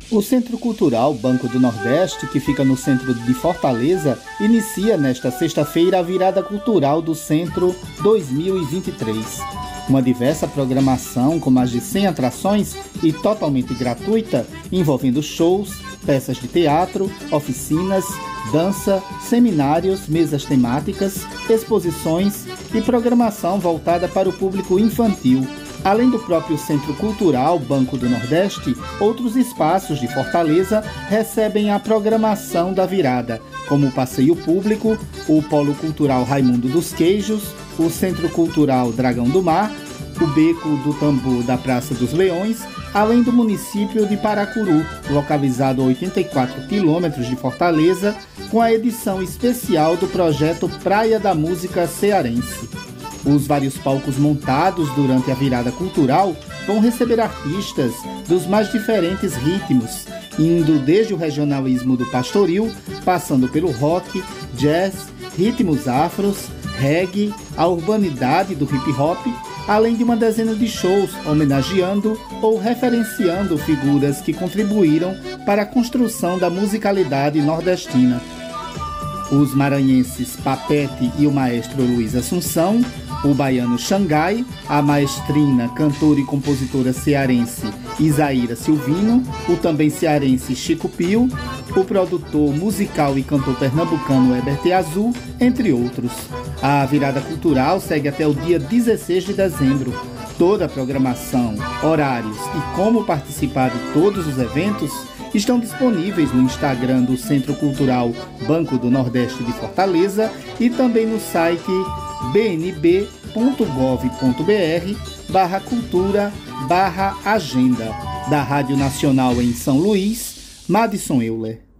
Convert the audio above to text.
O Centro Cultural Banco do Nordeste, que fica no centro de Fortaleza, inicia nesta sexta-feira a virada cultural do Centro 2023. Uma diversa programação com mais de 100 atrações e totalmente gratuita, envolvendo shows, peças de teatro, oficinas, dança, seminários, mesas temáticas, exposições e programação voltada para o público infantil. Além do próprio Centro Cultural Banco do Nordeste, outros espaços de Fortaleza recebem a programação da virada, como o Passeio Público, o Polo Cultural Raimundo dos Queijos, o Centro Cultural Dragão do Mar, o Beco do Tambor da Praça dos Leões, além do município de Paracuru, localizado a 84 quilômetros de Fortaleza, com a edição especial do projeto Praia da Música Cearense. Os vários palcos montados durante a virada cultural vão receber artistas dos mais diferentes ritmos, indo desde o regionalismo do pastoril, passando pelo rock, jazz, ritmos afros, reggae, a urbanidade do hip-hop, além de uma dezena de shows homenageando ou referenciando figuras que contribuíram para a construção da musicalidade nordestina. Os maranhenses Papete e o maestro Luiz Assunção, o baiano Xangai, a maestrina, cantora e compositora cearense Isaíra Silvino, o também cearense Chico Pio, o produtor musical e cantor pernambucano Herbert Azul, entre outros. A virada cultural segue até o dia 16 de dezembro. Toda a programação, horários e como participar de todos os eventos estão disponíveis no Instagram do Centro Cultural Banco do Nordeste de Fortaleza e também no site bnb.gov.br/cultura/agenda. Da Rádio Nacional em São Luís, Madison Euler.